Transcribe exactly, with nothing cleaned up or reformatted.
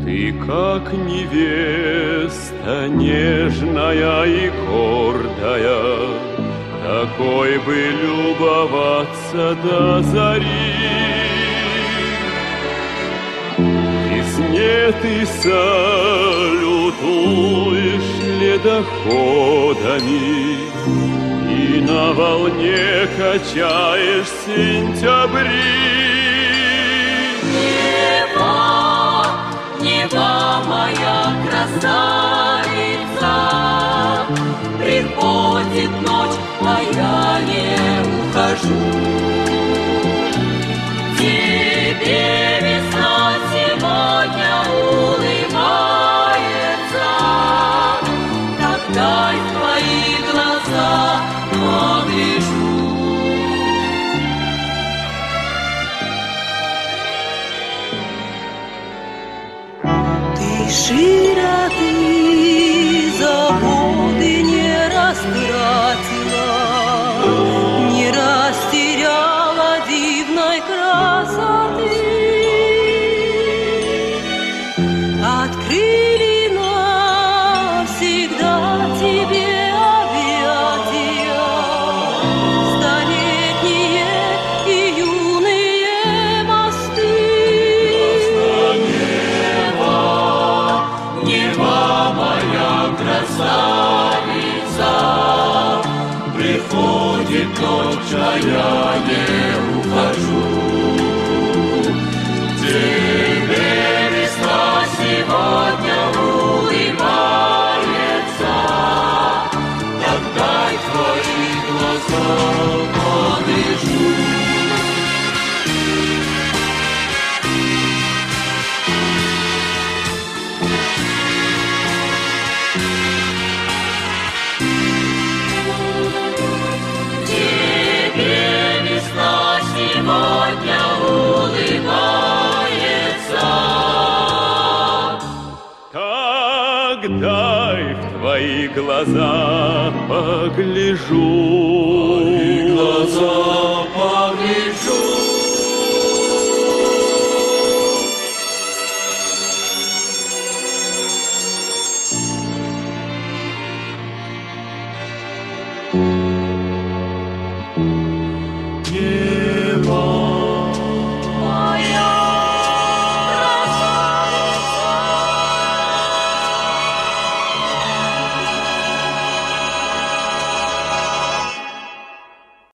Ты как невеста нежная и гордая, такой бы любоваться до зари. Весне ты салютуешь ледоходами и на волне качаешь сентябри. Нева, моя красавица, приходит ночь, а я не ухожу. Тебе весна сегодня улыбается, так дай в твои глаза погляжу. Широты заботы не растратила, не растеряла дивной красоты. Открыли навсегда тебе объятия столетние и юные мосты. Красавица, приходит ночь, а я не ухожу. Тебе весна сегодня улыбается, так дай твои глаза погляжу. Сегодня улыбается. Так дай в твои глаза погляжу.